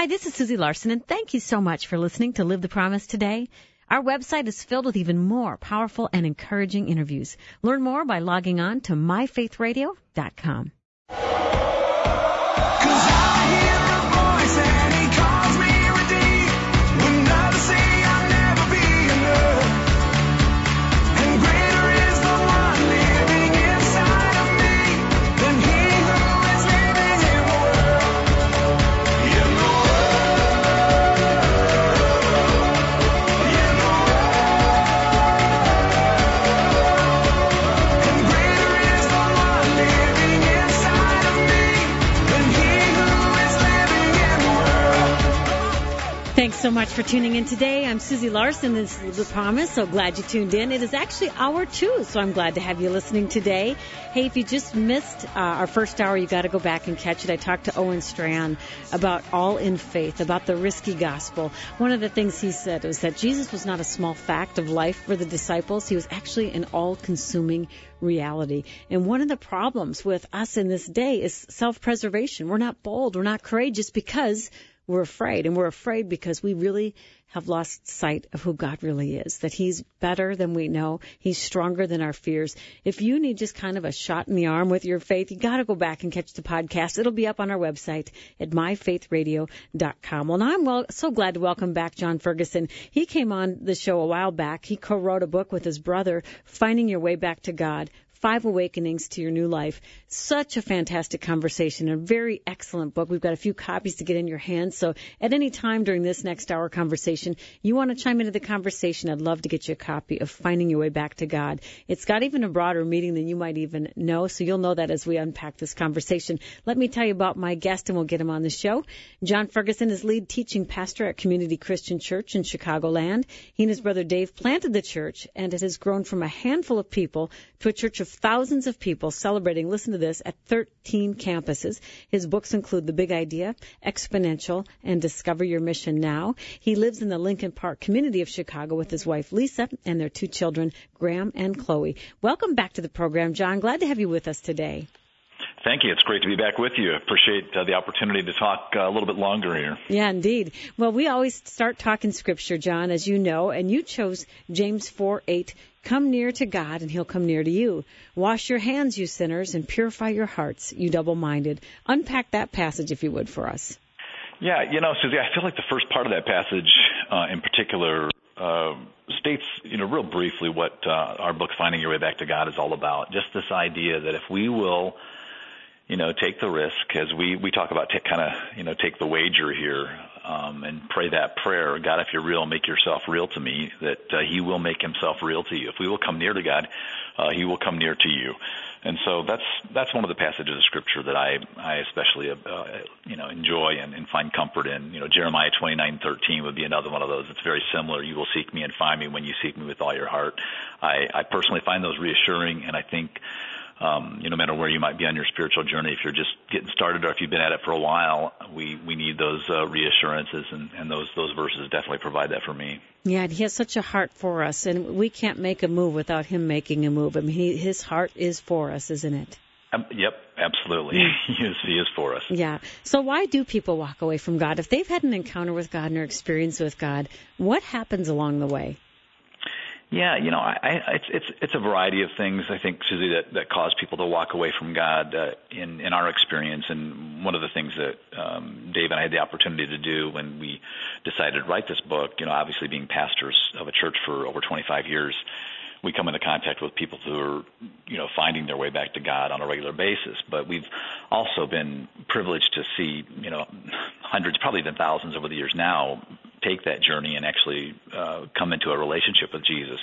Hi, this is Susie Larson, and thank you so much for listening to Live the Promise today. Our website is filled with even more powerful and encouraging interviews. Learn more by logging on to myfaithradio.com. Thanks so much for tuning in today. I'm Susie Larson. This is The Promise. So glad you tuned in. It is actually hour 2, so I'm glad to have you listening today. Hey, if you just missed our first hour, you got to go back and catch it. I talked to Owen Strachan about all in faith, about the risky gospel. One of the things he said was that Jesus was not a small fact of life for the disciples. He was actually an all-consuming reality. And one of the problems with us in this day is self-preservation. We're not bold. We're not courageous because we're afraid, and we're afraid because we really have lost sight of who God really is, that He's better than we know. He's stronger than our fears. If you need just kind of a shot in the arm with your faith, you got to go back and catch the podcast. It'll be up on our website at myfaithradio.com. Well, now I'm so glad to welcome back John Ferguson. He came on the show a while back. He co-wrote a book with his brother, Finding Your Way Back to God, 5 Awakenings to Your New Life. Such a fantastic conversation, a very excellent book. We've got a few copies to get in your hands. So at any time during this next hour conversation, you want to chime into the conversation, I'd love to get you a copy of Finding Your Way Back to God. It's got even a broader meaning than you might even know, so you'll know that as we unpack this conversation. Let me tell you about my guest, and we'll get him on the show. John Ferguson is lead teaching pastor at Community Christian Church in Chicagoland. He and his brother Dave planted the church, and it has grown from a handful of people to a church of thousands of people celebrating, listen to this, at 13 campuses. His books include The Big Idea, Exponential, and Discover Your Mission Now. He lives in the Lincoln Park community of Chicago with his wife, Lisa, and their 2 children, Graham and Chloe. Welcome back to the program, John. Glad to have you with us today. Thank you. It's great to be back with you. Appreciate the opportunity to talk a little bit longer here. Yeah, indeed. Well, we always start talking Scripture, John, as you know, and you chose James 4:8. Come near to God, and He'll come near to you. Wash your hands, you sinners, and purify your hearts, you double-minded. Unpack that passage, if you would, for us. Yeah, Susie, I feel like the first part of that passage in particular states, real briefly what our book, Finding Your Way Back to God, is all about. Just this idea that if we will take the risk, as we talk about, take the wager here, and pray that prayer. God, if you're real, make yourself real to me, that He will make Himself real to you. If we will come near to God, He will come near to you. And so that's one of the passages of Scripture that I especially enjoy and find comfort in. Jeremiah 29:13 would be another one of those. It's very similar. You will seek me and find me when you seek me with all your heart. I personally find those reassuring, and I think no matter where you might be on your spiritual journey, if you're just getting started or if you've been at it for a while, we need those reassurances, and those verses definitely provide that for me. Yeah, and He has such a heart for us, and we can't make a move without Him making a move. I mean, His heart is for us, isn't it? Yep, absolutely. He is for us. Yeah. So why do people walk away from God? If they've had an encounter with God and an experience with God, what happens along the way? Yeah, it's a variety of things, I think, Susie, that cause people to walk away from God in our experience. And one of the things that Dave and I had the opportunity to do when we decided to write this book, obviously being pastors of a church for over 25 years, we come into contact with people who are, finding their way back to God on a regular basis. But we've also been privileged to see, hundreds, probably even thousands over the years now, take that journey and actually come into a relationship with Jesus.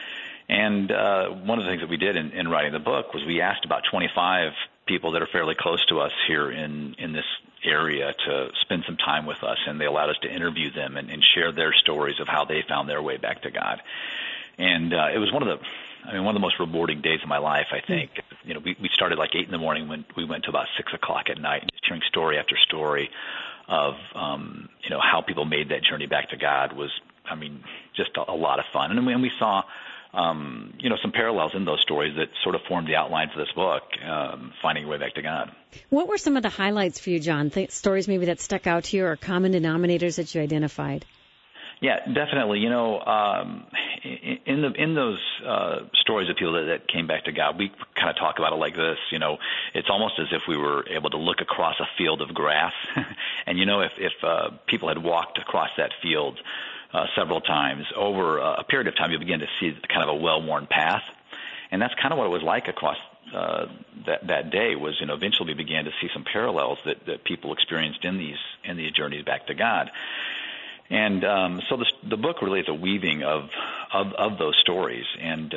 And one of the things that we did in writing the book was we asked about 25 people that are fairly close to us here in this area to spend some time with us, and they allowed us to interview them and share their stories of how they found their way back to God. And it was one of the most rewarding days of my life, I think. We started like 8 a.m. when we went to about 6 o'clock at night, just hearing story after story of, how people made that journey back to God was, just a lot of fun. And we saw some parallels in those stories that sort of formed the outlines of this book, Finding Your Way Back to God. What were some of the highlights for you, John? Stories maybe that stuck out to you or common denominators that you identified? Yeah, definitely. In those stories of people that came back to God, we kind of talk about it like this. It's almost as if we were able to look across a field of grass, and if people had walked across that field several times over a period of time, you begin to see kind of a well-worn path, and that's kind of what it was like across that day. Was eventually we began to see some parallels that people experienced in these journeys back to God. And so the book really is a weaving of those stories. And,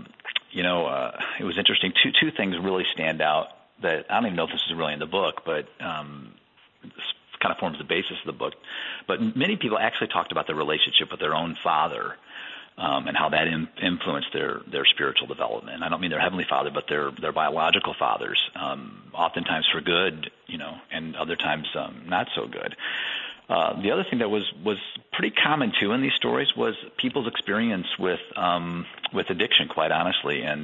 it was interesting. Two things really stand out that I don't even know if this is really in the book, but this kind of forms the basis of the book. But many people actually talked about their relationship with their own father and how that influenced their spiritual development. I don't mean their heavenly father, but their biological fathers, oftentimes for good, and other times not so good. The other thing that was pretty common too in these stories was people's experience with addiction, quite honestly, and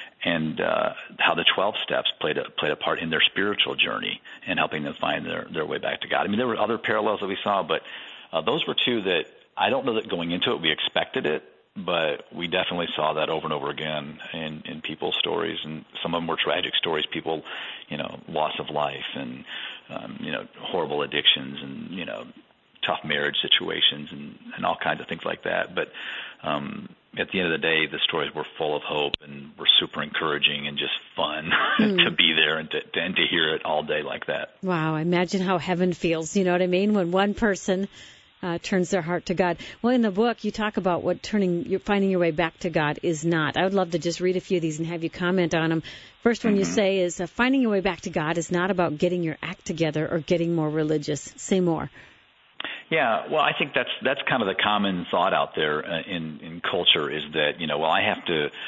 how the 12 steps played a part in their spiritual journey and helping them find their way back to God. I mean, there were other parallels that we saw, but those were two that I don't know that going into it we expected it, but we definitely saw that over and over again in people's stories, and some of them were tragic stories. People, loss of life and horrible addictions and tough marriage situations and all kinds of things like that. But at the end of the day, the stories were full of hope and were super encouraging and just fun to be there and to hear it all day like that. Wow, imagine how heaven feels. You know what I mean? When one person turns their heart to God. Well, in the book, you talk about what finding your way back to God is not. I would love to just read a few of these and have you comment on them. First one you say is, finding your way back to God is not about getting your act together or getting more religious. Say more. Yeah, well, I think that's kind of the common thought out there in culture is that, I have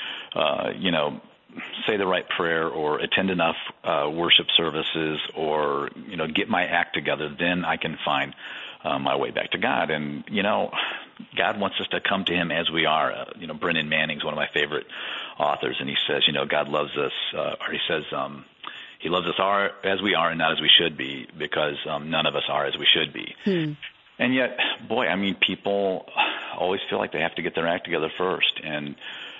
to, say the right prayer or attend enough worship services or, get my act together, then I can find my way back to God. And, God wants us to come to Him as we are. Brennan Manning's one of my favorite authors, and he says, God loves us, or he says, He loves us as we are and not as we should be, because none of us are as we should be. And yet, boy, I mean, people always feel like they have to get their act together first. And,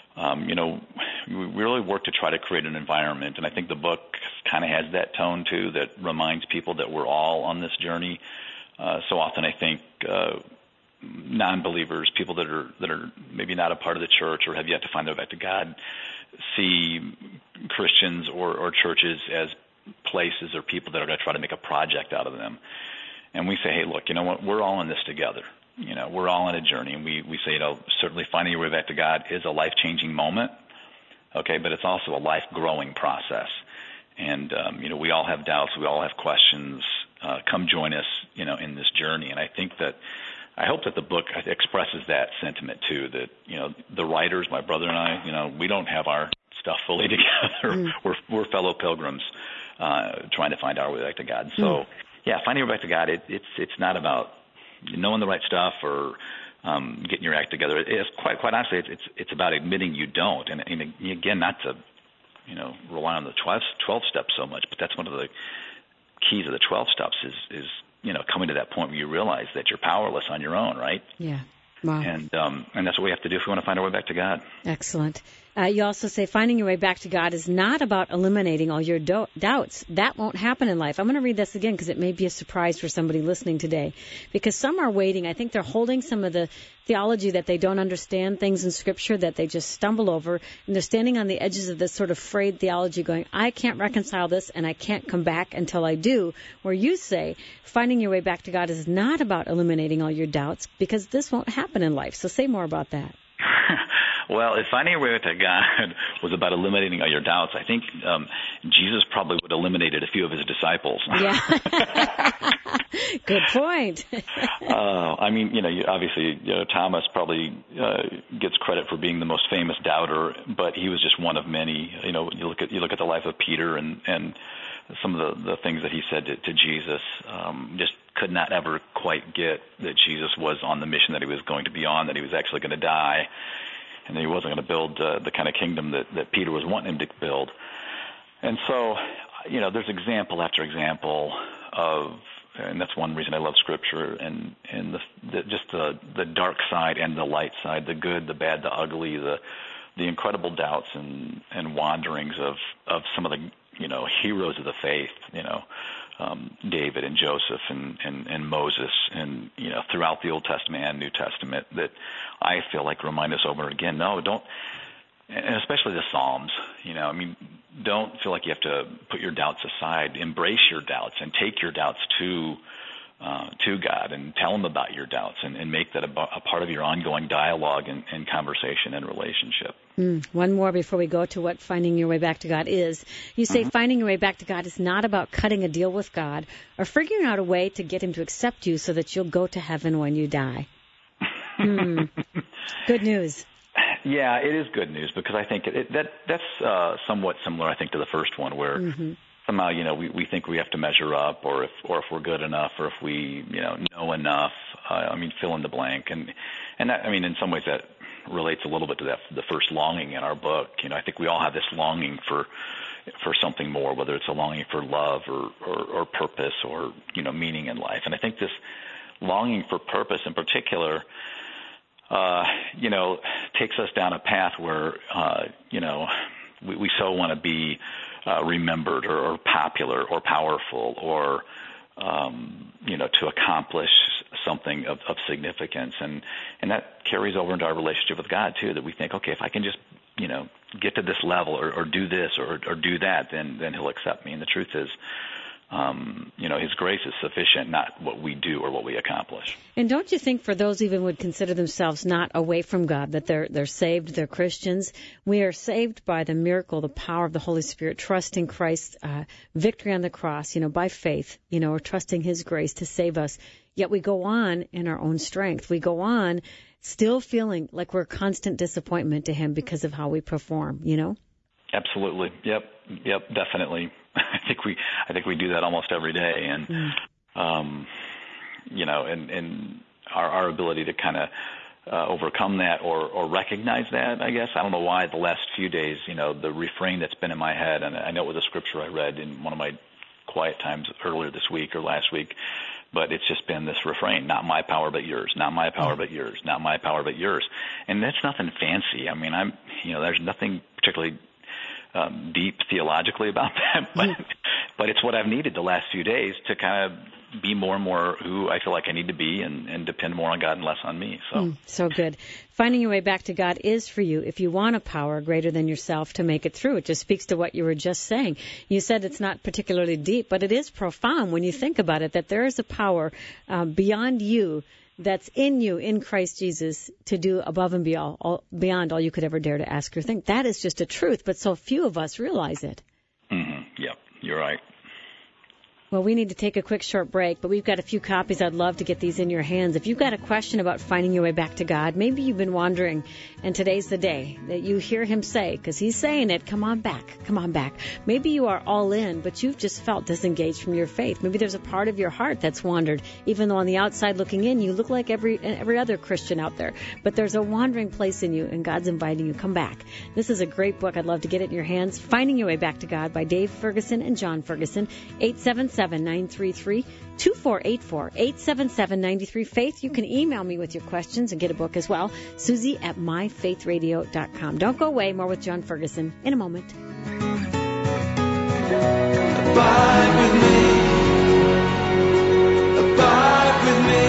we really work to try to create an environment. And I think the book kind of has that tone, too, that reminds people that we're all on this journey. So often I think non-believers, people that are maybe not a part of the church or have yet to find their way back to God, see Christians or churches as places or people that are going to try to make a project out of them. And we say, hey, look, you know what? We're all in this together. We're all on a journey. And we say, certainly finding your way back to God is a life-changing moment, okay, but it's also a life-growing process. And, we all have doubts. We all have questions. Come join us, in this journey. And I hope that the book expresses that sentiment, too, that, the writers, my brother and I, we don't have our stuff fully together. We're fellow pilgrims trying to find our way back to God. So, yeah, finding your way back to God, it's not about knowing the right stuff or getting your act together. It's quite honestly, it's about admitting you don't. And again, not to, rely on the 12 steps so much, but that's one of the keys of the 12 steps is coming to that point where you realize that you're powerless on your own, right? Yeah. Wow. And that's what we have to do if we want to find our way back to God. Excellent. You also say finding your way back to God is not about eliminating all your doubts. That won't happen in life. I'm going to read this again because it may be a surprise for somebody listening today. Because some are waiting. I think they're holding some of the theology that they don't understand, things in Scripture that they just stumble over, and they're standing on the edges of this sort of frayed theology going, I can't reconcile this and I can't come back until I do. Where you say finding your way back to God is not about eliminating all your doubts because this won't happen in life. So say more about that. Well, if finding your way to God was about eliminating all your doubts, I think Jesus probably would have eliminated a few of his disciples. Yeah. Good point. I mean, obviously, Thomas probably gets credit for being the most famous doubter, but he was just one of many. You look at the life of Peter and some of the things that he said to Jesus, just could not ever quite get that Jesus was on the mission that he was going to be on, that he was actually going to die. and he wasn't going to build the kind of kingdom that Peter was wanting him to build. And so, there's example after example of, and that's one reason I love Scripture, and the dark side and the light side, the good, the bad, the ugly, the incredible doubts and wanderings of some of the heroes of the faith, David and Joseph and Moses, and throughout the Old Testament and New Testament, that I feel like remind us over and again. No, don't, and especially the Psalms. Don't feel like you have to put your doubts aside. Embrace your doubts and take your doubts to God and tell Him about your doubts and make that a part of your ongoing dialogue and conversation and relationship. One more before we go to what finding your way back to God is. You say finding your way back to God is not about cutting a deal with God or figuring out a way to get Him to accept you so that you'll go to heaven when you die. Good news. Yeah, it is good news, because I think that's somewhat similar, I think, to the first one, where somehow, we think we have to measure up, or if we're good enough, or if we, know enough. Fill in the blank, and that, in some ways that relates a little bit to the first longing in our book. I think we all have this longing for something more, whether it's a longing for love or purpose or meaning in life. And I think this longing for purpose in particular, takes us down a path where, we so want to be remembered or popular or powerful or, to accomplish something of significance. And that carries over into our relationship with God, too, that we think, okay, if I can just, get to this level or do this or do that, then He'll accept me. And the truth is, His grace is sufficient, not what we do or what we accomplish. And don't you think for those even would consider themselves not away from God, that they're saved, they're Christians, we are saved by the miracle, the power of the Holy Spirit, trusting Christ's victory on the cross, by faith, or trusting His grace to save us. Yet we go on in our own strength. We go on still feeling like we're constant disappointment to Him because of how we perform, Absolutely. Yep, definitely. I think we do that almost every day, and and our ability to kind of overcome that or recognize that, I guess. I don't know why the last few days, the refrain that's been in my head, and I know it was a scripture I read in one of my quiet times earlier this week or last week, but it's just been this refrain: not my power but yours, not my power but yours, not my power but yours. And that's nothing fancy. There's nothing particularly deep theologically about that, but it's what I've needed the last few days to kind of be more and more who I feel like I need to be and depend more on God and less on me. So good. Finding your way back to God is for you if you want a power greater than yourself to make it through. It just speaks to what you were just saying. You said it's not particularly deep, but it is profound when you think about it, that there is a power beyond you that's in you, in Christ Jesus, to do above and beyond all you could ever dare to ask or think. That is just a truth, but so few of us realize it. Yep, you're right. Well, we need to take a quick short break, but we've got a few copies. I'd love to get these in your hands. If you've got a question about finding your way back to God, maybe you've been wandering, and today's the day that you hear Him say, because He's saying it, come on back, come on back. Maybe you are all in, but you've just felt disengaged from your faith. Maybe there's a part of your heart that's wandered, even though on the outside looking in, you look like every other Christian out there. But there's a wandering place in you, and God's inviting you, come back. This is a great book. I'd love to get it in your hands. Finding Your Way Back to God by Dave Ferguson and John Ferguson, 877-933-2484, 877-93 Faith. You can email me with your questions and get a book as well. Susie at myfaithradio.com. Don't go away. More with John Ferguson in a moment. Abide with me. Abide with me.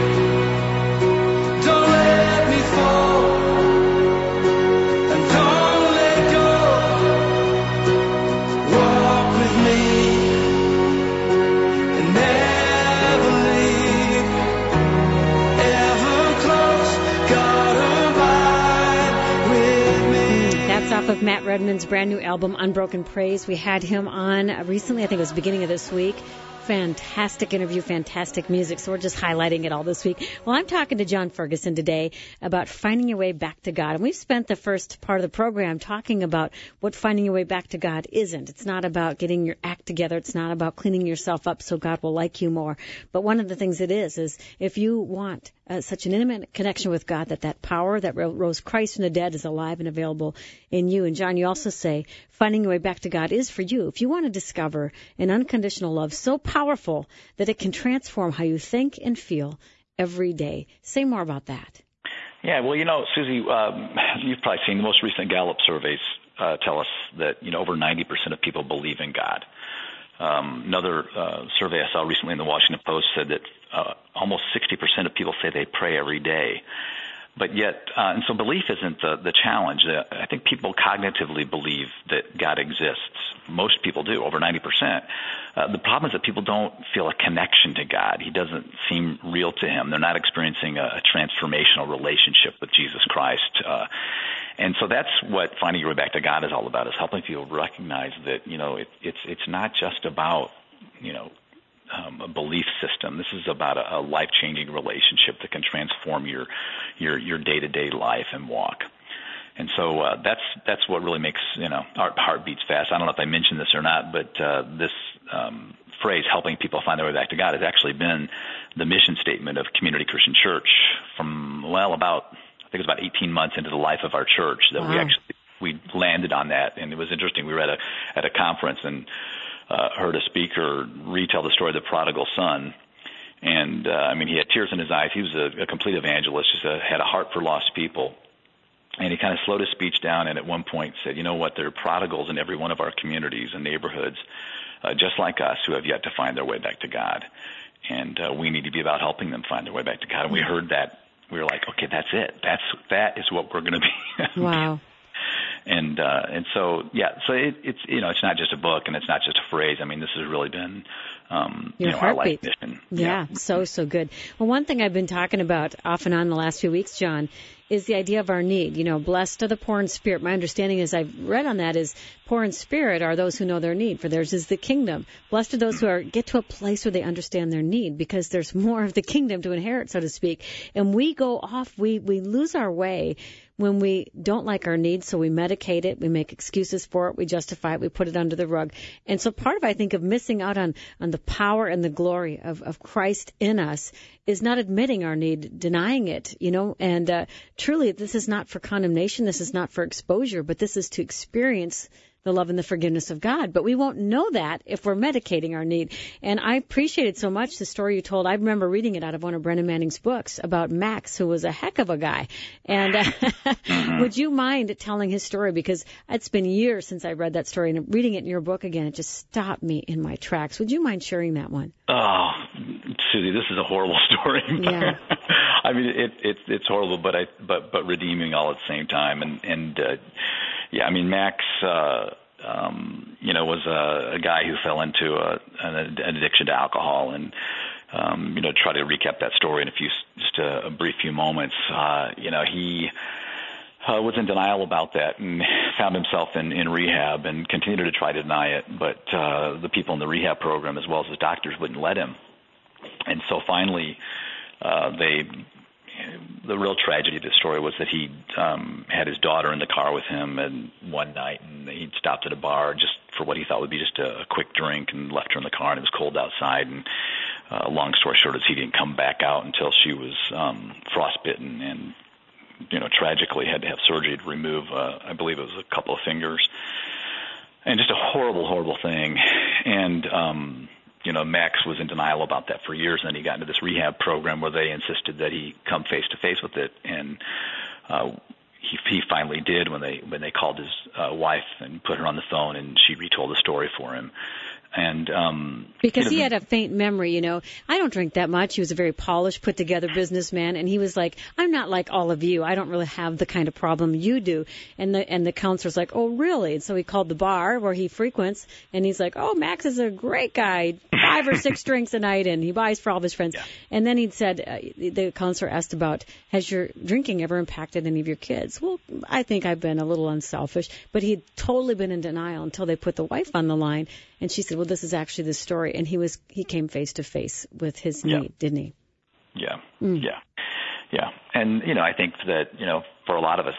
Don't let me fall. And don't let go. Walk with me. Off of Matt Redman's brand new album, Unbroken Praise. We had him on recently, I think it was beginning of this week. Fantastic interview, fantastic music. So we're just highlighting it all this week. Well, I'm talking to John Ferguson today about finding your way back to God. And we've spent the first part of the program talking about what finding your way back to God isn't. It's not about getting your act together. It's not about cleaning yourself up so God will like you more. But one of the things it is if you want such an intimate connection with God that power that rose Christ from the dead is alive and available in you. And John, you also say finding your way back to God is for you. If you want to discover an unconditional love so powerful that it can transform how you think and feel every day. Say more about that. Yeah, well, Susie, you've probably seen the most recent Gallup surveys tell us that, over 90% of people believe in God. Another survey I saw recently in the Washington Post said that almost 60% of people say they pray every day. But yet, and so belief isn't the challenge. I think people cognitively believe that God exists. Most people do, over 90%. The problem is that people don't feel a connection to God. He doesn't seem real to him. They're not experiencing a transformational relationship with Jesus Christ. And so that's what finding your way back to God is all about, is helping people recognize that, it's not just about, a belief system. This is about a life-changing relationship that can transform your day-to-day life and walk. And so that's what really makes our heart beats fast. I don't know if I mentioned this or not, but this phrase, helping people find their way back to God, has actually been the mission statement of Community Christian Church from I think it was about 18 months into the life of our church that we landed on that. And it was interesting. We were at a conference and heard a speaker retell the story of the prodigal son. And, he had tears in his eyes. He was a complete evangelist, just had a heart for lost people. And he kind of slowed his speech down and at one point said, you know what, there are prodigals in every one of our communities and neighborhoods, just like us, who have yet to find their way back to God. And we need to be about helping them find their way back to God. And we heard that. We were like, okay, that's it. That is what we're going to be. Wow. And so it's not just a book and it's not just a phrase. This has really been our life mission. Yeah, so good. Well, one thing I've been talking about off and on the last few weeks, John, is the idea of our need. Blessed are the poor in spirit. My understanding, as I've read on that, is poor in spirit are those who know their need, for theirs is the kingdom. Blessed are those who get to a place where they understand their need, because there's more of the kingdom to inherit, so to speak. And we go off, we lose our way when we don't like our needs, so we medicate it, we make excuses for it, we justify it, we put it under the rug. And so part of, I think, of missing out on the power and the glory of Christ in us is not admitting our need, denying it, and truly this is not for condemnation, this is not for exposure, but this is to experience the love and the forgiveness of God. But we won't know that if we're medicating our need. And I appreciated so much the story you told. I remember reading it out of one of Brennan Manning's books about Max, who was a heck of a guy. And would you mind telling his story? Because it's been years since I read that story, and reading it in your book again, it just stopped me in my tracks. Would you mind sharing that one? Oh, Susie, this is a horrible story. Yeah. It's horrible, but redeeming all at the same time. Max, was a guy who fell into an addiction to alcohol, and try to recap that story in a brief few moments. He was in denial about that and found himself in rehab and continued to try to deny it, but the people in the rehab program, as well as his doctors, wouldn't let him. And so finally, the real tragedy of the story was that he had his daughter in the car with him, and one night, and he'd stopped at a bar just for what he thought would be just a quick drink, and left her in the car, and it was cold outside. And long story short is he didn't come back out until she was frostbitten, and tragically had to have surgery to remove, I believe it was a couple of fingers, and just a horrible, horrible thing. And Max was in denial about that for years, and then he got into this rehab program where they insisted that he come face to face with it, and he finally did when they called his wife and put her on the phone, and she retold the story for him. And because he had a faint memory, I don't drink that much. He was a very polished, put together businessman, and he was like, I'm not like all of you. I don't really have the kind of problem you do. And the counselor's like, oh, really? And so he called the bar where he frequents, and he's like, oh, Max is a great guy, 5 or 6 drinks a night, and he buys for all of his friends. Yeah. And then he'd said, the counselor asked about, has your drinking ever impacted any of your kids? Well, I think I've been a little unselfish, but he'd totally been in denial until they put the wife on the line. And she said, well, this is actually the story. And he came face to face with his need, didn't he? Yeah. Yeah. And, I think that, for a lot of us,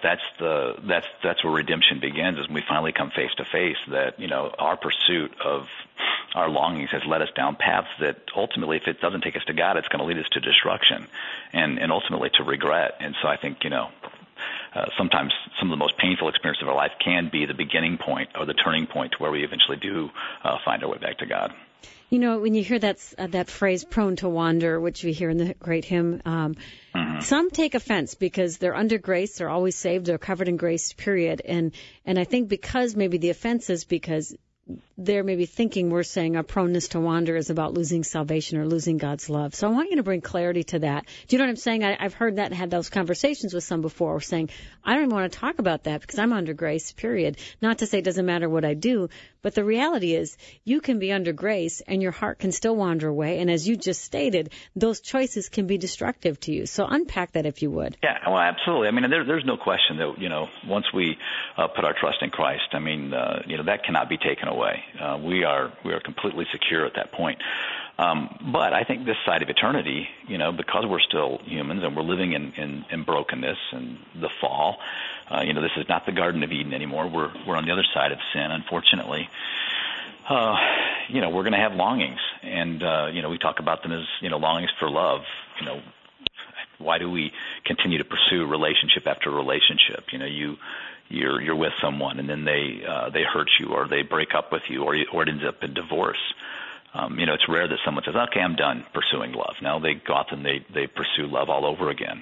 that's where redemption begins, is when we finally come face to face, that, our pursuit of our longings has led us down paths that ultimately, if it doesn't take us to God, it's going to lead us to destruction and ultimately to regret. And so I think, sometimes some of the most painful experiences of our life can be the beginning point or the turning point to where we eventually do find our way back to God. When you hear that phrase, prone to wander, which we hear in the great hymn, some take offense because they're under grace, they're always saved, they're covered in grace, period. And I think because maybe the offense is because they're maybe thinking we're saying our proneness to wander is about losing salvation or losing God's love. So I want you to bring clarity to that. Do you know what I'm saying? I've heard that and had those conversations with some before, saying, I don't even want to talk about that because I'm under grace, period. Not to say it doesn't matter what I do, but the reality is you can be under grace and your heart can still wander away. And as you just stated, those choices can be destructive to you. So unpack that if you would. Yeah, well, absolutely. I mean, there's no question that, once we put our trust in Christ, that cannot be taken away. We are completely secure at that point. But I think this side of eternity, because we're still humans and we're living in brokenness and the fall, this is not the Garden of Eden anymore. We're on the other side of sin, unfortunately. We're going to have longings, and we talk about them as longings for love. Why do we continue to pursue relationship after relationship? You're with someone and then they hurt you or they break up with you or it ends up in divorce. It's rare that someone says, "Okay, I'm done pursuing love." Now they go out and they pursue love all over again.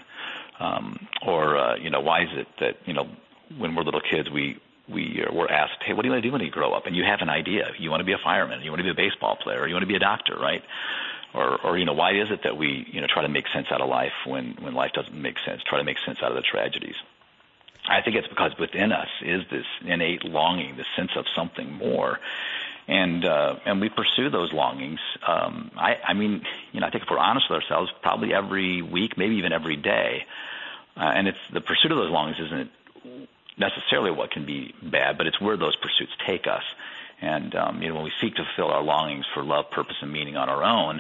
Why is it that when we're little kids we're asked, "Hey, what do you want to do when you grow up?" And you have an idea. You want to be a fireman. You want to be a baseball player. Or you want to be a doctor, right? Or why is it that we try to make sense out of life when life doesn't make sense? Try to make sense out of the tragedies. I think it's because within us is this innate longing, this sense of something more, and we pursue those longings. I think if we're honest with ourselves, probably every week, maybe even every day. And it's the pursuit of those longings isn't necessarily what can be bad, but it's where those pursuits take us. And when we seek to fulfill our longings for love, purpose, and meaning on our own,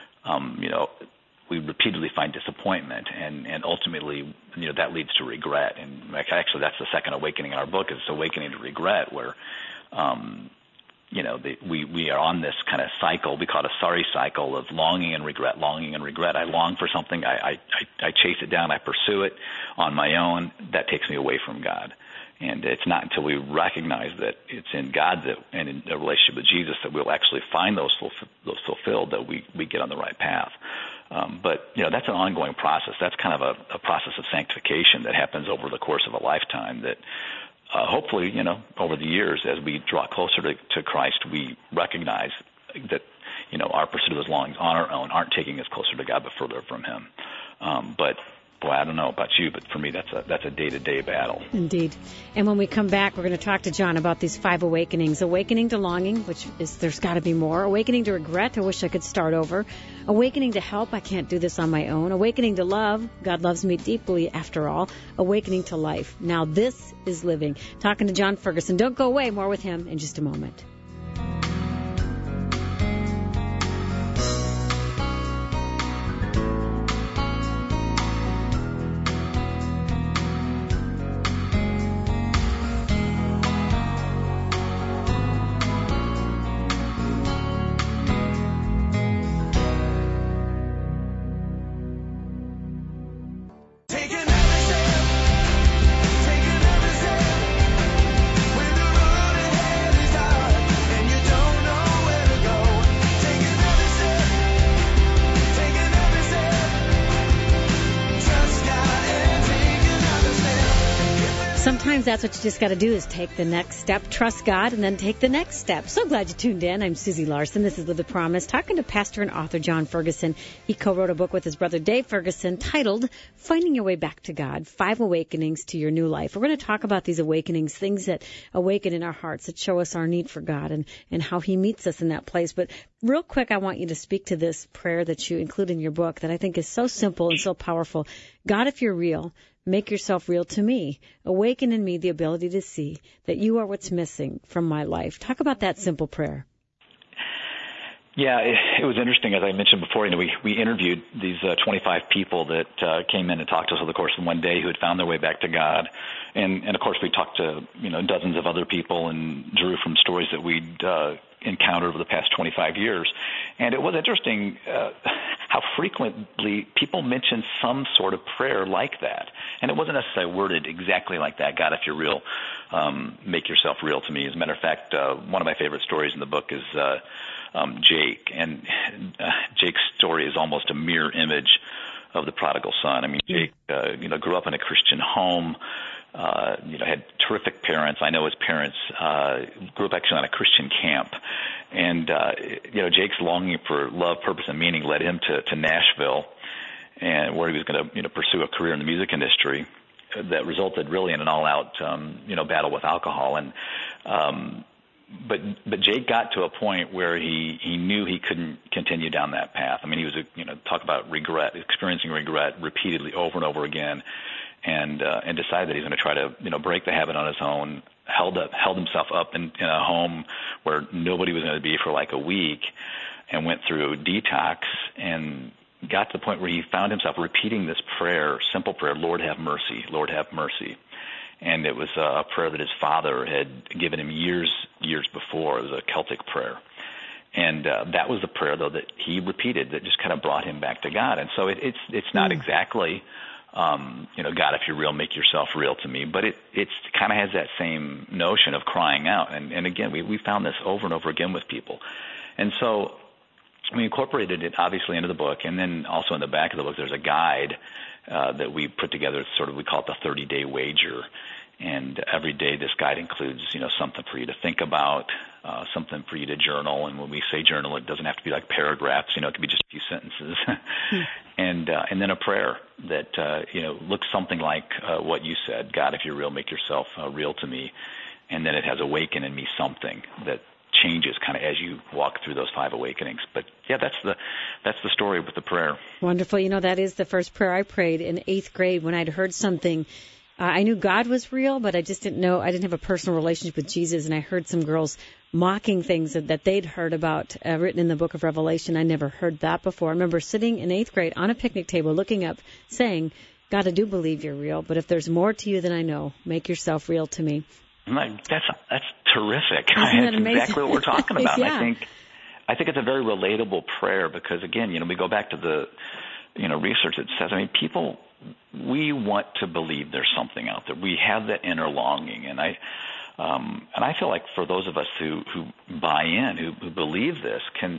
we repeatedly find disappointment, and ultimately, that leads to regret. And actually, that's the second awakening in our book, is awakening to regret, where, we are on this kind of cycle. We call it a sorry cycle of longing and regret, longing and regret. I long for something, I chase it down, I pursue it on my own. That takes me away from God. And it's not until we recognize that it's in God and in a relationship with Jesus that we'll actually find those fulfilled, that we get on the right path. But that's an ongoing process. That's kind of a process of sanctification that happens over the course of a lifetime that hopefully, over the years, as we draw closer to Christ, we recognize that, our pursuit of those longings on our own aren't taking us closer to God but further from Him. But boy, I don't know about you, but for me, that's a day-to-day battle. Indeed. And when we come back, we're going to talk to John about these 5 awakenings. Awakening to longing, which is there's got to be more. Awakening to regret, I wish I could start over. Awakening to help, I can't do this on my own. Awakening to love, God loves me deeply after all. Awakening to life. Now this is living. Talking to John Ferguson. Don't go away. More with him in just a moment. Sometimes that's what you just got to do is take the next step, trust God, and then take the next step. So glad you tuned in. I'm Susie Larson. This is Live the Promise, talking to pastor and author John Ferguson. He co-wrote a book with his brother Dave Ferguson titled Finding Your Way Back to God, 5 Awakenings to Your New Life. We're going to talk about these awakenings, things that awaken in our hearts, that show us our need for God and how He meets us in that place. But real quick, I want you to speak to this prayer that you include in your book that I think is so simple and so powerful. God, if you're real, make yourself real to me. Awaken in me the ability to see that you are what's missing from my life. Talk about that simple prayer. Yeah, it was interesting. As I mentioned before, we interviewed these 25 people that came in and talked to us over the course of one day who had found their way back to God. And of course, we talked to, dozens of other people and drew from stories that we'd encountered over the past 25 years. And it was interesting how frequently people mentioned some sort of prayer like that. And it wasn't necessarily worded exactly like that. God, if you're real, make yourself real to me. As a matter of fact, one of my favorite stories in the book is Jake. And Jake's story is almost a mirror image of the prodigal son. I mean, Jake, grew up in a Christian home, had terrific parents. I know his parents grew up actually on a Christian camp. And, Jake's longing for love, purpose, and meaning led him to Nashville, and where he was going to pursue a career in the music industry that resulted really in an all-out, battle with alcohol. And But Jake got to a point where he knew he couldn't continue down that path. I mean, he was, talk about regret, experiencing regret repeatedly over and over again, and decided that he's going to try to, break the habit on his own. Held himself up in a home where nobody was going to be for like a week, and went through detox and got to the point where he found himself repeating this prayer, simple prayer, Lord have mercy, Lord have mercy. And it was a prayer that his father had given him years before. It was a Celtic prayer. And that was the prayer, though, that he repeated that just kind of brought him back to God. And so it's not exactly, God, if you're real, make yourself real to me. But it kind of has that same notion of crying out. And again, we found this over and over again with people. And so we incorporated it, obviously, into the book. And then also in the back of the book, there's a guide that we put together. We call it the 30-day wager. And every day this guide includes, something for you to think about, something for you to journal. And when we say journal, it doesn't have to be like paragraphs, it could be just a few sentences. And then a prayer that, looks something like what you said, God, if you're real, make yourself real to me. And then it has awaken in me something that changes kind of as you walk through those 5 awakenings. But yeah, that's the story with the prayer. Wonderful. That is the first prayer I prayed in 8th grade when I'd heard something. I knew God was real, but I just didn't know. I didn't have a personal relationship with Jesus, and I heard some girls mocking things that they'd heard about written in the book of Revelation. I never heard that before. I remember sitting in 8th grade on a picnic table looking up, saying, God, I do believe you're real, but if there's more to you than I know, make yourself real to me. That's terrific. Isn't that amazing? Exactly what we're talking about. Yeah. And I think it's a very relatable prayer because, again, we go back to the, research that says, people, we want to believe there's something out there. We have that inner longing, and I feel like for those of us who buy in, who believe this, can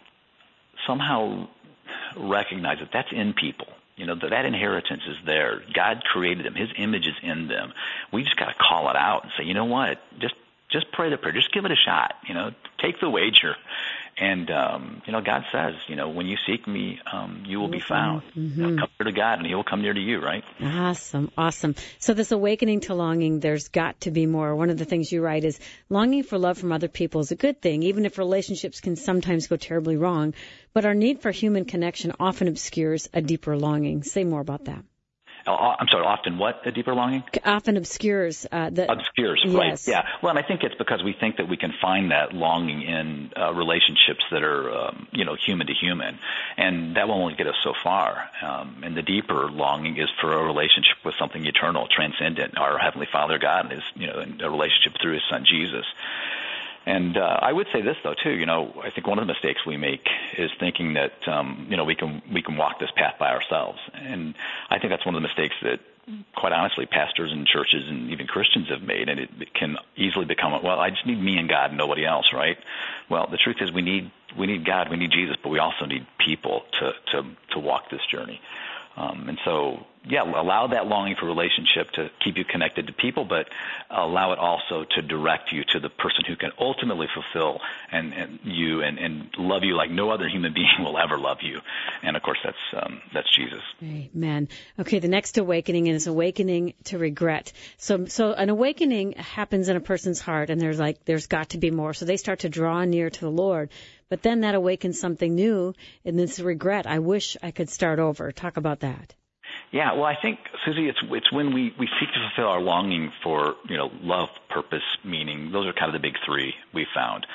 somehow recognize that that's in people. That inheritance is there. God created them. His image is in them. We just got to call it out and say, you know what? Just pray the prayer. Just give it a shot. Take the wager. And, God says, when you seek me, you will be found. Mm-hmm. Come near to God, and he will come near to you, right? Awesome. So this awakening to longing, there's got to be more. One of the things you write is longing for love from other people is a good thing, even if relationships can sometimes go terribly wrong. But our need for human connection often obscures a deeper longing. Say more about that. I'm sorry, often what? A deeper longing? Often obscures. Obscures, yes. Right. Yeah. Well, and I think it's because we think that we can find that longing in relationships that are, human to human. And that will only get us so far. And the deeper longing is for a relationship with something eternal, transcendent, our Heavenly Father God, and a relationship through His Son, Jesus. And I would say this, though, too. I think one of the mistakes we make is thinking that, we can walk this path by ourselves. And I think that's one of the mistakes that, quite honestly, pastors and churches and even Christians have made. And it can easily become, well, I just need me and God and nobody else, right? Well, the truth is we need God, we need Jesus, but we also need people to walk this journey. And so, yeah, allow that longing for relationship to keep you connected to people, but allow it also to direct you to the person who can ultimately fulfill you and love you like no other human being will ever love you. And of course, that's Jesus. Amen. Okay, the next awakening is awakening to regret. So an awakening happens in a person's heart, and there's got to be more. So they start to draw near to the Lord. But then that awakens something new, and this regret. I wish I could start over. Talk about that. Yeah, well, I think, Susie, it's when we seek to fulfill our longing for, love, purpose, meaning. Those are kind of the big three we found.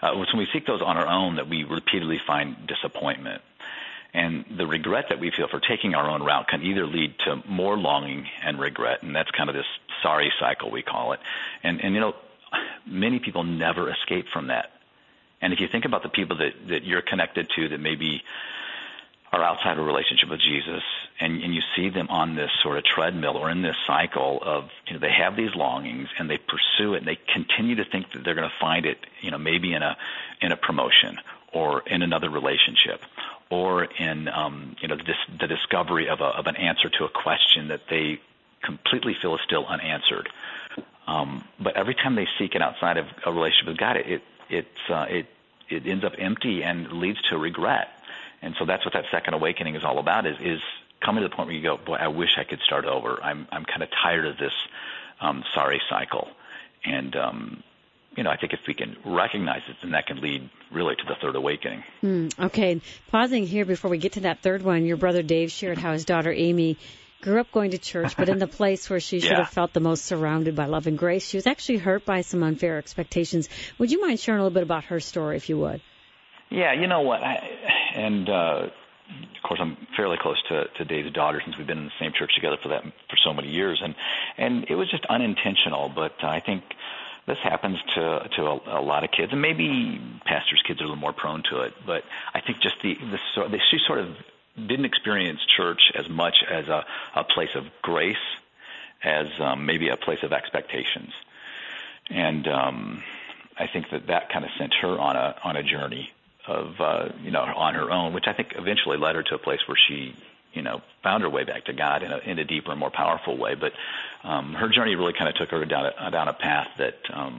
when we seek those on our own, that we repeatedly find disappointment. And the regret that we feel for taking our own route can either lead to more longing and regret, and that's kind of this sorry cycle, we call it. And many people never escape from that. And if you think about the people that you're connected to that maybe are outside a relationship with Jesus, and you see them on this sort of treadmill or in this cycle of, they have these longings and they pursue it and they continue to think that they're going to find it, maybe in a promotion or in another relationship, or in the discovery of an answer to a question that they completely feel is still unanswered. But every time they seek it outside of a relationship with God, it ends up empty and leads to regret. And so that's what that second awakening is all about: is coming to the point where you go, boy, I wish I could start over. I'm kind of tired of this sorry cycle. And I think if we can recognize it, then that can lead really to the third awakening. Okay. Pausing here before we get to that third one, your brother Dave shared how his daughter Amy grew up going to church, but in the place where she should have felt the most surrounded by love and grace, she was actually hurt by some unfair expectations. Would you mind sharing a little bit about her story, if you would? Yeah, you know what? Of course, I'm fairly close to Dave's daughter since we've been in the same church together for so many years, and it was just unintentional. But I think this happens to a lot of kids, and maybe pastors' kids are a little more prone to it. But I think just she sort of didn't experience church as much as a place of grace as maybe a place of expectations, and I think that kind of sent her on a journey of on her own, which I think eventually led her to a place where she found her way back to God in a deeper and more powerful way. But her journey really kind of took her down a path that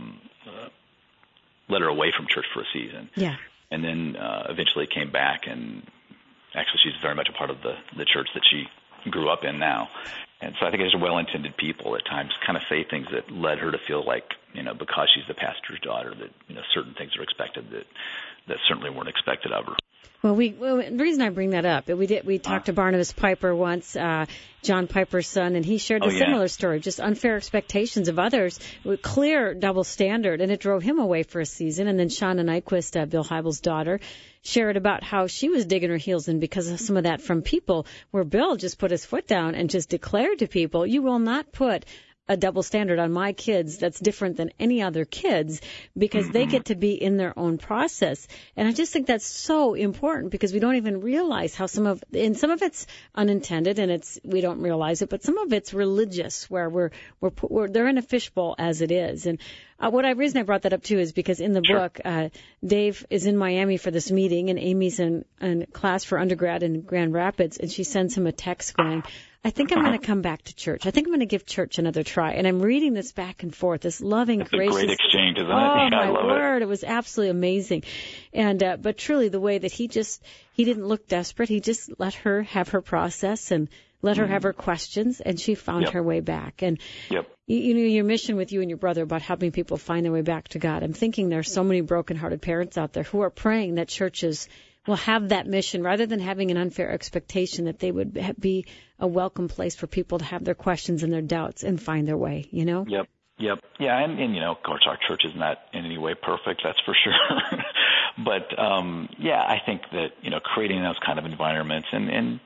led her away from church for a season. Yeah. And then eventually came back, and actually she's very much a part of the church that she grew up in now. And so I think there's well-intended people at times kind of say things that led her to feel like, because she's the pastor's daughter, that certain things are expected that certainly weren't expected of her. Well, the reason I bring that up, we talked to Barnabas Piper once, John Piper's son, and he shared a similar story, just unfair expectations of others, with clear double standard, and it drove him away for a season. And then Shauna Nyquist, Bill Hybels' daughter, shared about how she was digging her heels in because of some of that from people, where Bill just put his foot down and just declared to people, you will not put a double standard on my kids that's different than any other kids, because they get to be in their own process. And I just think that's so important, because we don't even realize how some of it's unintended and we don't realize it, but some of it's religious, where they're in a fishbowl as it is. And reason I brought that up too is because in the book, Dave is in Miami for this meeting, and Amy's in class for undergrad in Grand Rapids, and she sends him a text going, I think I'm going to come back to church. I think I'm going to give church another try. And I'm reading this back and forth, this loving, gracious. It's a great exchange, isn't it? Oh, yeah, my word. It was absolutely amazing. And, but truly the way that he didn't look desperate. He just let her have her process and let her have her questions, and she found her way back. And your mission with you and your brother about helping people find their way back to God. I'm thinking there are so many brokenhearted parents out there who are praying that churches will have that mission, rather than having an unfair expectation, that they would be a welcome place for people to have their questions and their doubts and find their way, Yep. Yeah, and of course, our church is not in any way perfect, that's for sure. But, I think that, creating those kind of environments, and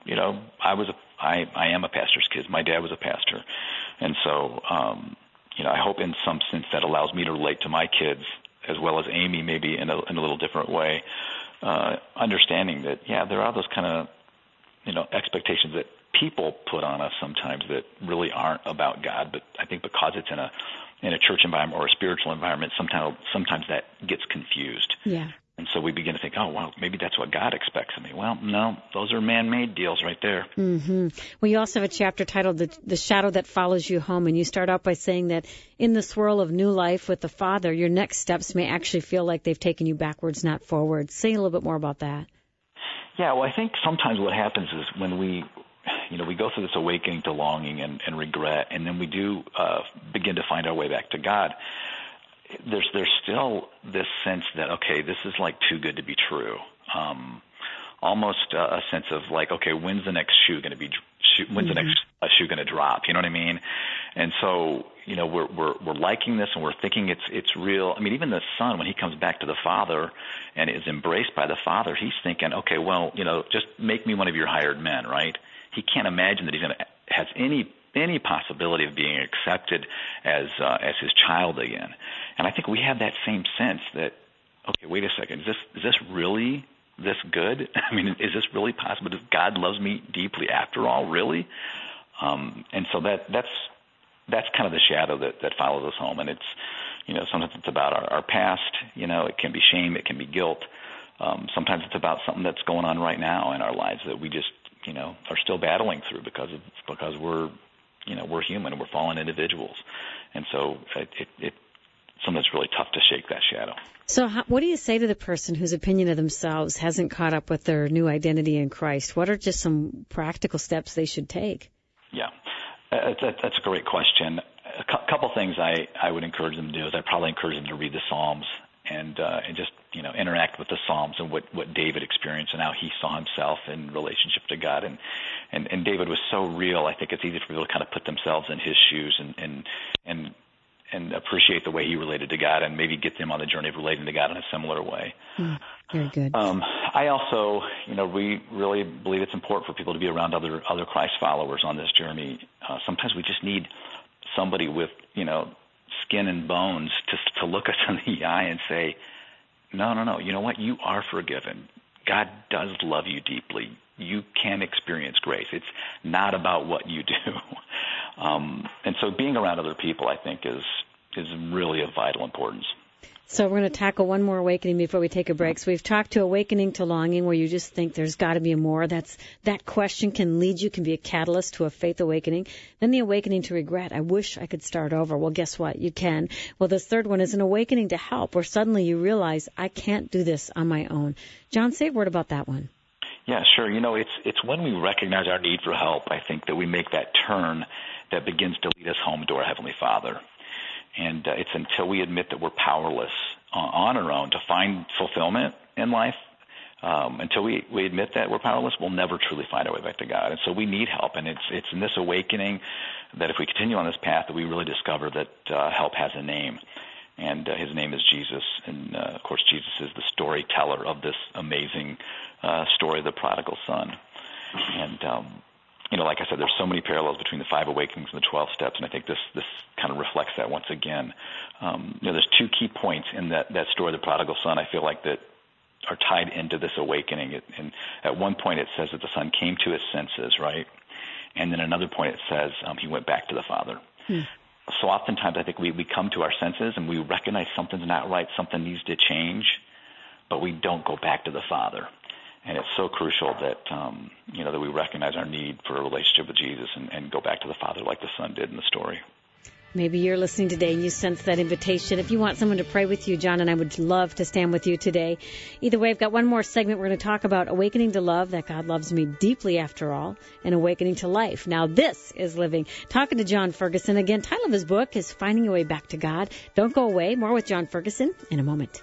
I am a pastor's kid. My dad was a pastor. And so, I hope in some sense that allows me to relate to my kids as well as Amy, maybe in a little different way. Understanding that, there are those kind of, expectations that people put on us sometimes that really aren't about God. But I think because it's in a church environment or a spiritual environment, sometimes that gets confused. Yeah. And so we begin to think, oh, well, maybe that's what God expects of me. Well, no, those are man-made deals right there. Mm-hmm. Well, you also have a chapter titled The Shadow That Follows You Home, and you start out by saying that in the swirl of new life with the Father, your next steps may actually feel like they've taken you backwards, not forward. Say a little bit more about that. Yeah, well, I think sometimes what happens is when we go through this awakening to longing and regret, and then we do begin to find our way back to God, there's still this sense that, okay, this is like too good to be true. Almost a sense of like, okay, when's the next shoe going to drop? You know what I mean? And so, we're liking this, and we're thinking it's real. I mean, even the son, when he comes back to the father and is embraced by the father, he's thinking, okay, well, just make me one of your hired men, right? He can't imagine that has any possibility of being accepted as his child again. And I think we have that same sense that, okay, wait a second, is this really this good? I mean, is this really possible? Does God loves me deeply after all, really? And so that's kind of the shadow that follows us home. And it's, sometimes it's about our past, it can be shame, it can be guilt. Sometimes it's about something that's going on right now in our lives that we just, are still battling through because we're human and we're fallen individuals. And so it's something that's really tough to shake that shadow. So what do you say to the person whose opinion of themselves hasn't caught up with their new identity in Christ? What are just some practical steps they should take? Yeah, that's a great question. A couple things I would encourage them to do is I'd probably encourage them to read the Psalms and just interact with the Psalms and what David experienced and how he saw himself in relationship to God. And David was so real. I think it's easy for people to kind of put themselves in his shoes and appreciate the way he related to God and maybe get them on the journey of relating to God in a similar way. Very good. I also, we really believe it's important for people to be around other Christ followers on this journey. Sometimes we just need somebody with, skin and bones to look us in the eye and say, no, you know what? You are forgiven. God does love you deeply. You can experience grace. It's not about what you do. And so being around other people, I think, is really of vital importance. So we're going to tackle one more awakening before we take a break. So we've talked to awakening to longing, where you just think there's got to be more. That question can lead you, can be a catalyst to a faith awakening. Then the awakening to regret. I wish I could start over. Well, guess what? You can. Well, this third one is an awakening to help, where suddenly you realize I can't do this on my own. John, say a word about that one. Yeah, sure. It's when we recognize our need for help, I think, that we make that turn that begins to lead us home to our Heavenly Father. And it's until we admit that we're powerless on our own to find fulfillment in life, until we admit that we're powerless, we'll never truly find our way back to God. And so we need help. And it's in this awakening that if we continue on this path, that we really discover that help has a name. And his name is Jesus. And, of course, Jesus is the storyteller of this amazing story of the prodigal son. And, like I said, there's so many parallels between the 5 awakenings and the 12 steps, and I think this kind of reflects that once again. There's 2 key points in that story of the prodigal son, I feel like, that are tied into this awakening. And at one point it says that the son came to his senses, right? And then another point it says he went back to the Father. So oftentimes I think we come to our senses and we recognize something's not right, something needs to change, but we don't go back to the Father. And it's so crucial that, that we recognize our need for a relationship with Jesus and go back to the Father like the Son did in the story. Maybe you're listening today and you sense that invitation. If you want someone to pray with you, John and I would love to stand with you today. Either way, I've got one more segment. We're going to talk about awakening to love, that God loves me deeply after all, and awakening to life. Now, this is living. Talking to John Ferguson. Again, title of his book is Finding Your Way Back to God. Don't go away. More with John Ferguson in a moment.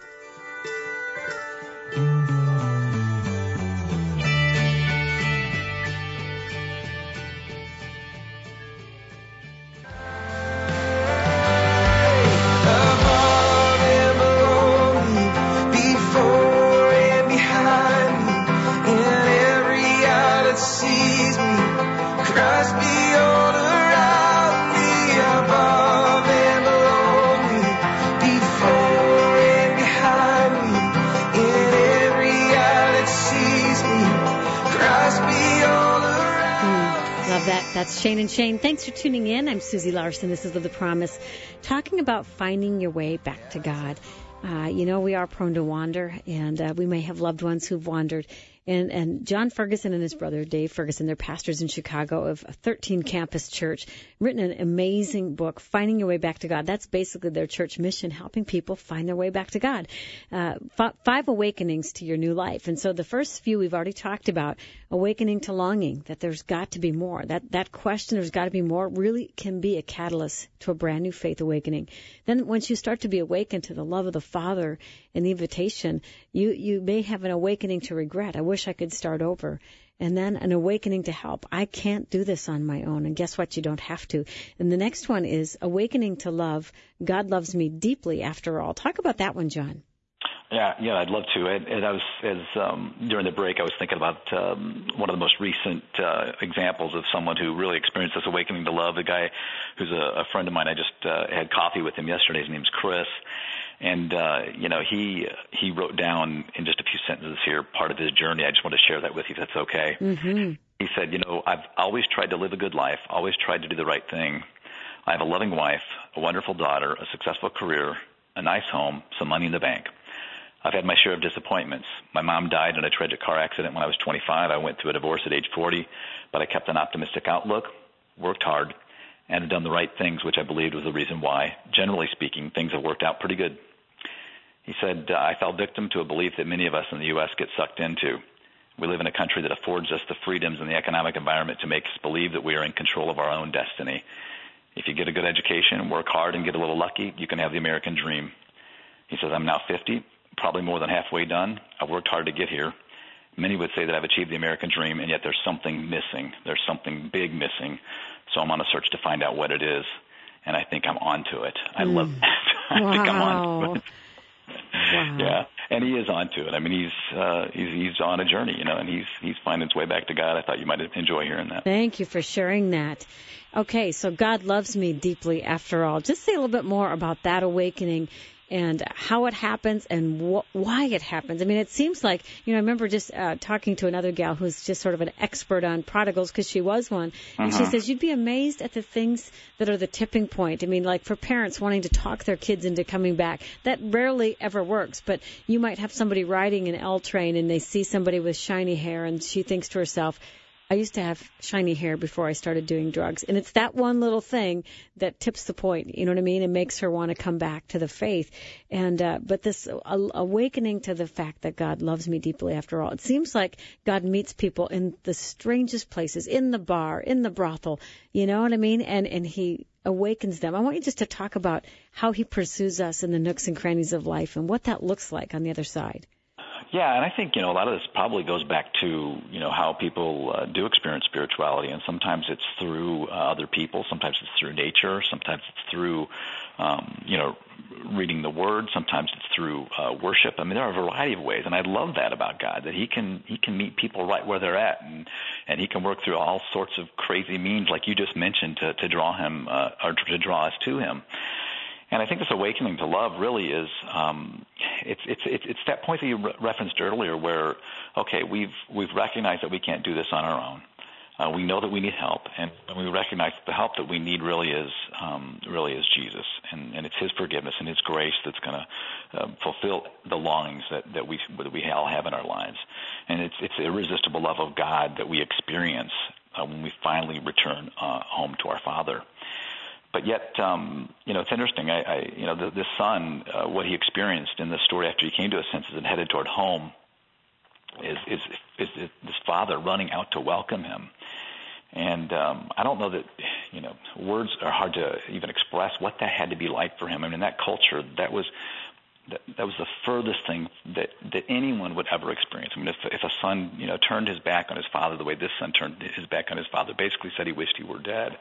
That's Shane and Shane. Thanks for tuning in. I'm Susie Larson. This is The Promise, talking about finding your way back to God. We are prone to wander, and we may have loved ones who've wandered. And John Ferguson and his brother Dave Ferguson, they're pastors in Chicago of a 13-campus church, written an amazing book, Finding Your Way Back to God. That's basically their church mission, helping people find their way back to God. 5 awakenings to your new life. And so the first few we've already talked about, awakening to longing, that there's got to be more. That question, there's got to be more, really can be a catalyst to a brand new faith awakening. Then once you start to be awakened to the love of the Father and the invitation, you may have an awakening to regret. I wish wish I could start over. And then an awakening to help. I can't do this on my own. And guess what? You don't have to. And the next one is awakening to love. God loves me deeply after all. Talk about that one, John. Yeah, I'd love to. And I was, during the break, I was thinking about one of the most recent examples of someone who really experienced this awakening to love. A guy who's a friend of mine. I just had coffee with him yesterday. His name's Chris. And, he wrote down in just a few sentences here part of his journey. I just want to share that with you, if that's okay. Mm-hmm. He said, I've always tried to live a good life, always tried to do the right thing. I have a loving wife, a wonderful daughter, a successful career, a nice home, some money in the bank. I've had my share of disappointments. My mom died in a tragic car accident when I was 25. I went through a divorce at age 40, but I kept an optimistic outlook, worked hard, and had done the right things, which I believed was the reason why, generally speaking, things have worked out pretty good. He said, I fell victim to a belief that many of us in the U.S. get sucked into. We live in a country that affords us the freedoms and the economic environment to make us believe that we are in control of our own destiny. If you get a good education, work hard, and get a little lucky, you can have the American dream. He says, I'm now 50, probably more than halfway done. I've worked hard to get here. Many would say that I've achieved the American dream, and yet there's something missing. There's something big missing. So I'm on a search to find out what it is, and I think I'm onto it. I love that. I think I'm onto it. Wow. Yeah, and he is onto it. I mean, he's on a journey, and he's finding his way back to God. I thought you might enjoy hearing that. Thank you for sharing that. Okay, so God loves me deeply after all. Just say a little bit more about that awakening and how it happens and why it happens. I mean, it seems like, I remember just talking to another gal who's just sort of an expert on prodigals because she was one. And she says, you'd be amazed at the things that are the tipping point. I mean, like for parents wanting to talk their kids into coming back, that rarely ever works. But you might have somebody riding an L train and they see somebody with shiny hair and she thinks to herself, I used to have shiny hair before I started doing drugs. And it's that one little thing that tips the point, you know what I mean, and makes her want to come back to the faith. And but this awakening to the fact that God loves me deeply after all. It seems like God meets people in the strangest places, in the bar, in the brothel, you know what I mean? And he awakens them. I want you just to talk about how he pursues us in the nooks and crannies of life and what that looks like on the other side. Yeah, and I think, a lot of this probably goes back to, how people do experience spirituality, and sometimes it's through other people, sometimes it's through nature, sometimes it's through, reading the Word, sometimes it's through worship. I mean, there are a variety of ways, and I love that about God, that He can meet people right where they're at, and He can work through all sorts of crazy means, like you just mentioned, to draw him or to draw us to Him. And I think this awakening to love really is it's that point that you referenced earlier, where we've recognized that we can't do this on our own. We know that we need help, and we recognize that the help that we need really is Jesus, and it's His forgiveness and His grace that's going to fulfill the longings that we all have in our lives, and it's the irresistible love of God that we experience when we finally return home to our Father. But yet, it's interesting. This son, what he experienced in the story after he came to his senses and headed toward home, is this father running out to welcome him. And I don't know that, words are hard to even express what that had to be like for him. I mean, in that culture, that was the furthest thing that anyone would ever experience. I mean, if a son, turned his back on his father the way this son turned his back on his father, basically said he wished he were dead.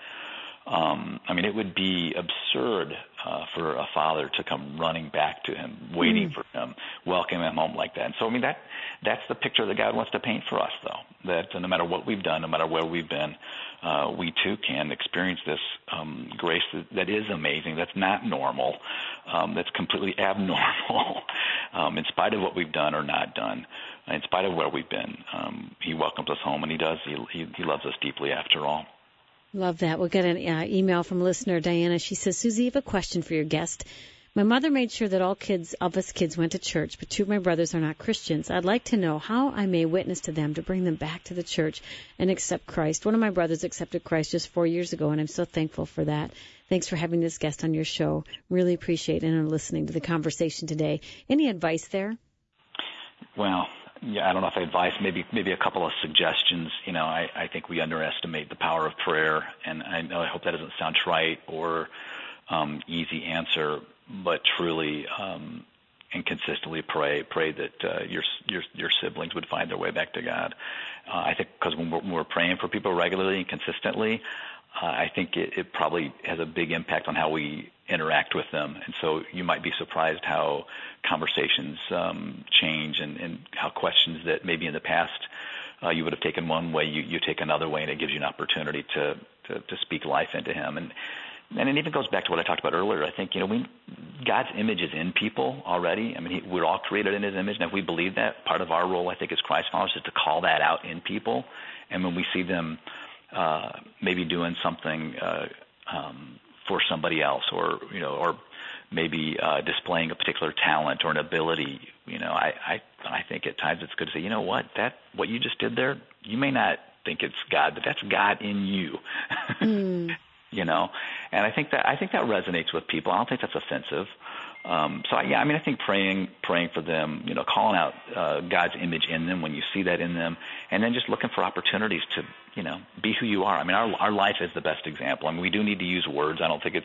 It would be absurd for a father to come running back to him, waiting for him, welcoming him home like that. And so, that's the picture that God wants to paint for us, though, that no matter what we've done, no matter where we've been, we too can experience this grace that is amazing, that's not normal, that's completely abnormal, in spite of what we've done or not done. In spite of where we've been, He welcomes us home, and He does. He loves us deeply after all. Love that. We'll get an email from listener Diana. She says, Susie, I have a question for your guest. My mother made sure that all of us kids went to church, but two of my brothers are not Christians. I'd like to know how I may witness to them to bring them back to the church and accept Christ. One of my brothers accepted Christ just 4 years ago, and I'm so thankful for that. Thanks for having this guest on your show. Really appreciate it and listening to the conversation today. Any advice there? Well, yeah, I don't know if advice, maybe a couple of suggestions. I think we underestimate the power of prayer, and I hope that doesn't sound trite or easy answer, but truly and consistently pray that your siblings would find their way back to God. I think because when we're praying for people regularly and consistently, I think it probably has a big impact on how we interact with them. And so you might be surprised how conversations change and how questions that maybe in the past you would have taken one way, you take another way, and it gives you an opportunity to speak life into him. And it even goes back to what I talked about earlier. I think, God's image is in people already. I mean, we're all created in his image, and if we believe that, part of our role, I think, as Christ followers is to call that out in people. And when we see them maybe doing something for somebody else, or maybe displaying a particular talent or an ability, I think at times it's good to say, what you just did there, you may not think it's God, but that's God in you. And I think that resonates with people. I don't think that's offensive. I think praying for them, calling out God's image in them when you see that in them, and then just looking for opportunities to, be who you are. I mean, our life is the best example. I mean, we do need to use words. I don't think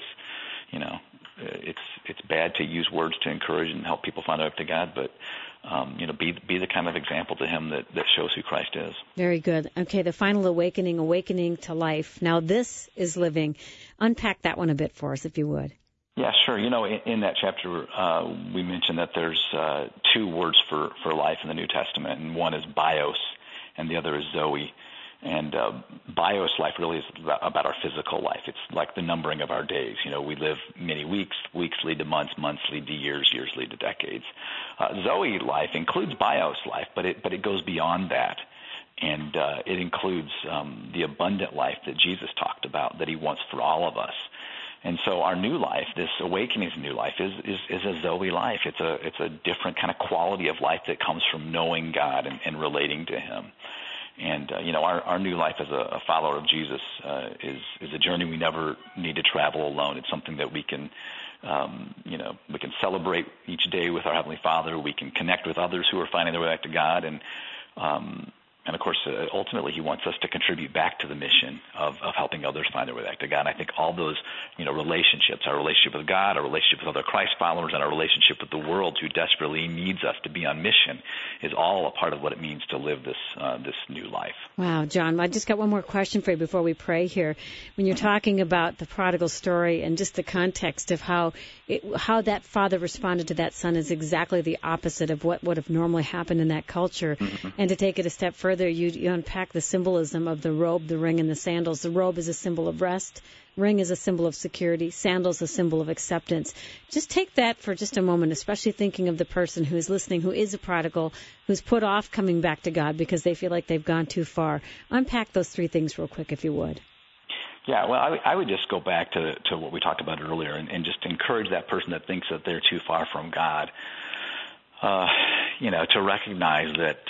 it's bad to use words to encourage and help people find out to God, but be the kind of example to him that shows who Christ is. Very good. Okay, the final awakening to life. Now this is living. Unpack that one a bit for us, if you would. Yeah, sure. In that chapter, we mentioned that there's two words for life in the New Testament, and one is bios, and the other is zoe. And bios life really is about our physical life. It's like the numbering of our days. We live many weeks. Weeks lead to months. Months lead to years. Years lead to decades. Zoe life includes bios life, but it goes beyond that. And it includes the abundant life that Jesus talked about, that he wants for all of us. And so our new life, this awakening's new life, is a Zoe life. It's a different kind of quality of life that comes from knowing God and relating to him. And our new life as a follower of Jesus is a journey we never need to travel alone. It's something that we can we can celebrate each day with our Heavenly Father. We can connect with others who are finding their way back to God, and of course, ultimately, he wants us to contribute back to the mission of helping others find their way back to God. And I think all those, relationships, our relationship with God, our relationship with other Christ followers, and our relationship with the world who desperately needs us to be on mission is all a part of what it means to live this new life. Wow, John, I just got one more question for you before we pray here. When you're talking about the prodigal story and just the context of how that father responded to that son is exactly the opposite of what would have normally happened in that culture. Mm-hmm. And to take it a step further, you unpack the symbolism of the robe, the ring, and the sandals. The robe is a symbol of rest. Ring is a symbol of security. Sandals a symbol of acceptance. Just take that for just a moment, especially thinking of the person who is listening, who is a prodigal, who's put off coming back to God because they feel like they've gone too far. Unpack those three things real quick, if you would. Yeah, well, I would just go back to what we talked about earlier and just encourage that person that thinks that they're too far from God, to recognize that,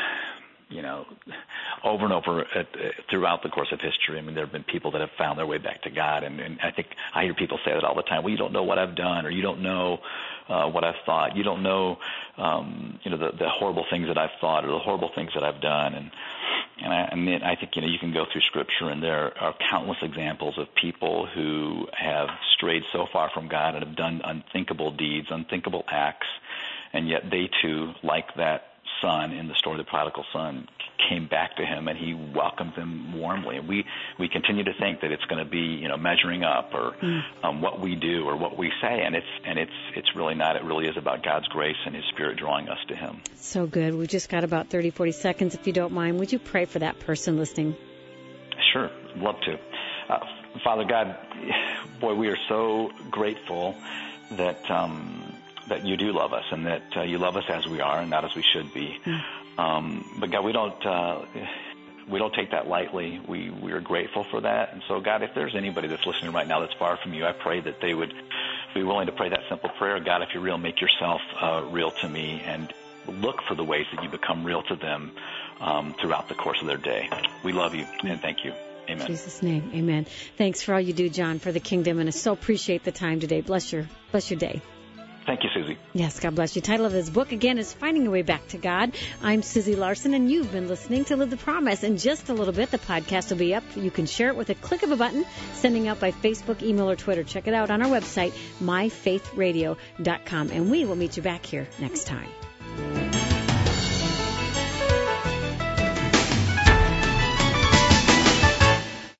over and over throughout the course of history, I mean, there have been people that have found their way back to God, and I think I hear people say that all the time. Well, you don't know what I've done, or you don't know what I've thought. You don't know, the horrible things that I've thought, or the horrible things that I've done, and I think, you can go through Scripture, and there are countless examples of people who have strayed so far from God and have done unthinkable deeds, unthinkable acts, and yet they too, like that son in the story of the prodigal son, came back to him, and he welcomed them warmly. And we continue to think that it's going to be, measuring up or what we do or what we say, and it's really not. It really is about God's grace and his Spirit drawing us to him. So good. We've just got about 30-40 seconds, if you don't mind. Would you pray for that person listening? Sure. Love to. Father God, boy, we are so grateful that you do love us, and that you love us as we are and not as we should be. But God, we don't take that lightly. We are grateful for that. And so, God, if there's anybody that's listening right now that's far from you, I pray that they would be willing to pray that simple prayer. God, if you're real, make yourself real to me, and look for the ways that you become real to them throughout the course of their day. We love you, and thank you. Amen. In Jesus' name, amen. Thanks for all you do, John, for the kingdom, and I so appreciate the time today. Bless your day. Thank you, Susie. Yes, God bless you. Title of his book, again, is Finding Your Way Back to God. I'm Susie Larson, and you've been listening to Live the Promise. In just a little bit, the podcast will be up. You can share it with a click of a button, sending out by Facebook, email, or Twitter. Check it out on our website, myfaithradio.com, and we will meet you back here next time.